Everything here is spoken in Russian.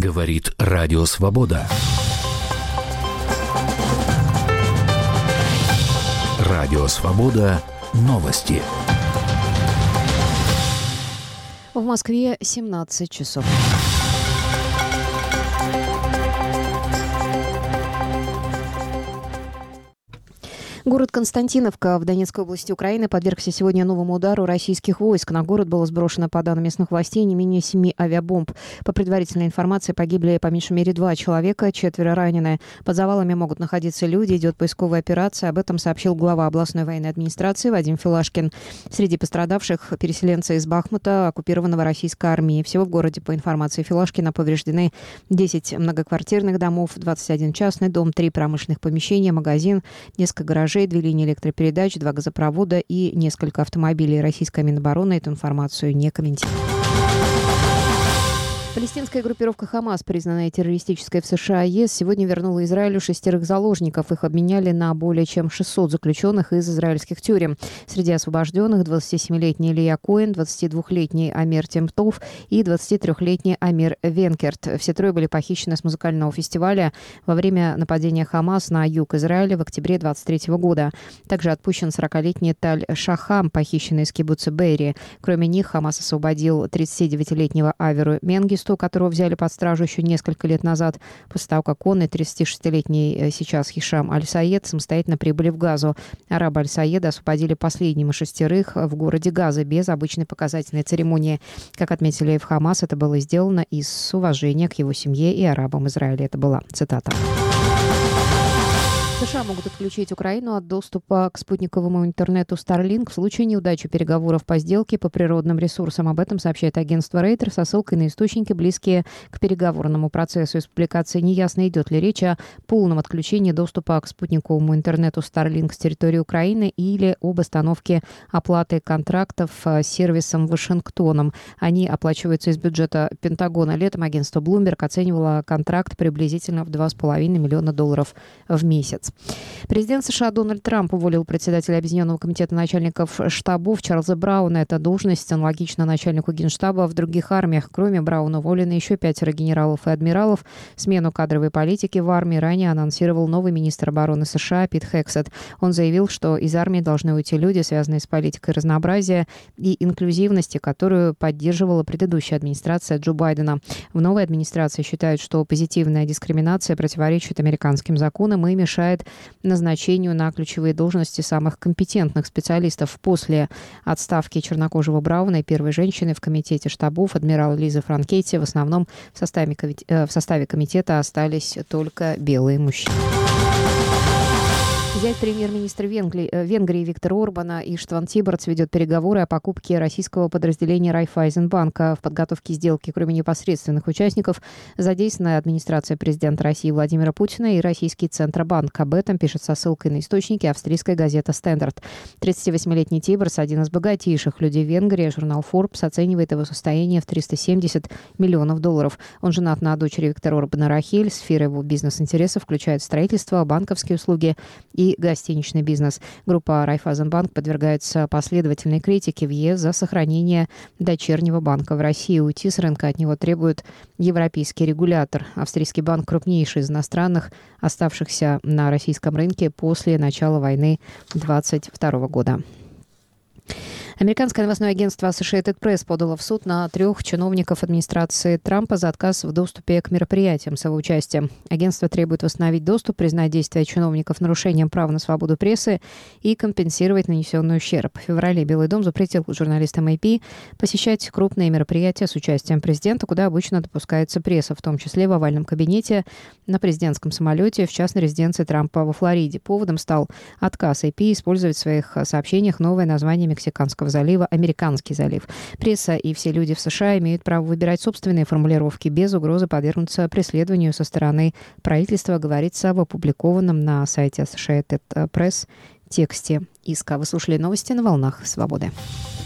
Говорит Радио Свобода. Радио Свобода. Новости. В Москве 17 часов. Город Константиновка в Донецкой области Украины подвергся сегодня новому удару российских войск. На город было сброшено, по данным местных властей, не менее 7 авиабомб. По предварительной информации, погибли по меньшей мере 2 человека, 4 ранены. Под завалами могут находиться люди, идет поисковая операция. Об этом сообщил глава областной военной администрации Вадим Филашкин. Среди пострадавших переселенцы из Бахмута, оккупированного российской армией. Всего в городе, по информации Филашкина, повреждены 10 многоквартирных домов, 21 частный дом, 3 промышленных помещения, магазин, несколько гаражей, 2 линии электропередач, 2 газопровода и несколько автомобилей. Российская Минобороны эту информацию не комментирует. Палестинская группировка «Хамас», признанная террористической в США и ЕС, сегодня вернула Израилю 6 заложников. Их обменяли на более чем 600 заключенных из израильских тюрем. Среди освобожденных 27-летний Илья Коэн, 22-летний Амир Темтов и 23-летний Амир Венкерт. Все трое были похищены с музыкального фестиваля во время нападения «Хамас» на юг Израиля в октябре 2023 года. Также отпущен 40-летний Таль Шахам, похищенный из кибуца Бейри. Кроме них, «Хамас» освободил 39-летнего Аверу Менгисту, которого взяли под стражу еще несколько лет назад, после того, как он и 36-летний сейчас Хишам Аль-Саед самостоятельно прибыли в Газу. Арабы Аль-Саеда освободили последним из 6 в городе Газа без обычной показательной церемонии. Как отметили в Хамас, это было сделано из уважения к его семье и арабам Израиля. Это была цитата. США могут отключить Украину от доступа к спутниковому интернету Starlink в случае неудачи переговоров по сделке по природным ресурсам. Об этом сообщает агентство Reuters со ссылкой на источники, близкие к переговорному процессу. Из публикации неясно, идет ли речь о полном отключении доступа к спутниковому интернету Starlink с территории Украины или об остановке оплаты контрактов с сервисом Вашингтоном. Они оплачиваются из бюджета Пентагона. Летом агентство Bloomberg оценивало контракт приблизительно в $2,5 миллиона в месяц. Президент США Дональд Трамп уволил председателя Объединенного комитета начальников штабов Чарльза Брауна. Эта должность аналогична начальнику Генштаба в других армиях. Кроме Брауна уволены еще 5 генералов и адмиралов. Смену кадровой политики в армии ранее анонсировал новый министр обороны США Пит Хексет. Он заявил, что из армии должны уйти люди, связанные с политикой разнообразия и инклюзивности, которую поддерживала предыдущая администрация Джо Байдена. В новой администрации считают, что позитивная дискриминация противоречит американским законам и мешает назначению на ключевые должности самых компетентных специалистов. После отставки чернокожего Брауна и первой женщины в комитете штабов, адмирала Лизы Франкетти, в основном в составе комитета остались только белые мужчины. Зять премьер-министра Венгрии Виктора Орбана Иштван Тиборц ведет переговоры о покупке российского подразделения Райффайзенбанка. В подготовке сделки, кроме непосредственных участников, задействована администрация президента России Владимира Путина и российский Центробанк. Об этом пишет со ссылкой на источники австрийская газета «Стендарт». 38-летний Тиборц – один из богатейших людей Венгрии. Журнал Forbes оценивает его состояние в $370 миллионов. Он женат на дочери Виктора Орбана Рахель. Сфера его бизнес-интересов включает строительство, банковские услуги и гостиничный бизнес. Группа Райффайзенбанк подвергается последовательной критике в ЕС за сохранение дочернего банка в России. Уйти с рынка от него требует европейский регулятор. Австрийский банк крупнейший из иностранных, оставшихся на российском рынке после начала войны 2022 года. Американское новостное агентство Associated Press подало в суд на 3 чиновников администрации Трампа за отказ в доступе к мероприятиям с его участием. Агентство требует восстановить доступ, признать действия чиновников нарушением права на свободу прессы и компенсировать нанесенный ущерб. В феврале Белый дом запретил журналистам AP посещать крупные мероприятия с участием президента, куда обычно допускается пресса, в том числе в овальном кабинете, на президентском самолете в частной резиденции Трампа во Флориде. Поводом стал отказ AP использовать в своих сообщениях новое название Мексиканского залива — Американский залив. Пресса и все люди в США имеют право выбирать собственные формулировки без угрозы подвергнуться преследованию со стороны правительства, говорится в опубликованном на сайте Associated Press тексте иска. Вы слушали новости на волнах Свободы.